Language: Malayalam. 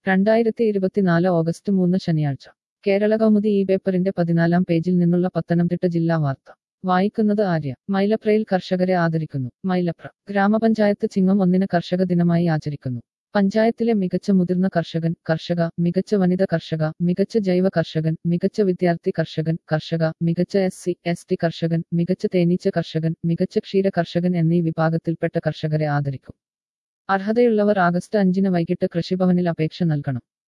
2024 ഓഗസ്റ്റ് 3 ശനിയാഴ്ച കേരളകൗമുദി ഈ പേപ്പറിന്റെ 14-ാം പേജിൽ നിന്നുള്ള പത്തനംതിട്ട ജില്ലാ വാർത്ത വായിക്കുന്നത് ആര്യ. മൈലപ്രയിൽ കർഷകരെ ആദരിക്കുന്നു. മൈലപ്ര ഗ്രാമപഞ്ചായത്ത് ചിങ്ങം 1 കർഷക ദിനമായി ആചരിക്കുന്നു. പഞ്ചായത്തിലെ മികച്ച മുതിർന്ന കർഷക, മികച്ച വനിത കർഷക, മികച്ച ജൈവ കർഷകൻ, മികച്ച വിദ്യാർത്ഥി കർഷക, മികച്ച SC/ST കർഷകൻ, മികച്ച തേനീച്ച കർഷകൻ, മികച്ച ക്ഷീര കർഷകൻ എന്നീ വിഭാഗത്തിൽപ്പെട്ട കർഷകരെ ആദരിക്കും. അർഹതയുള്ളവർ ആഗസ്റ്റ് 5 വൈകിട്ട് കൃഷിഭവനിൽ അപേക്ഷ നൽകണം.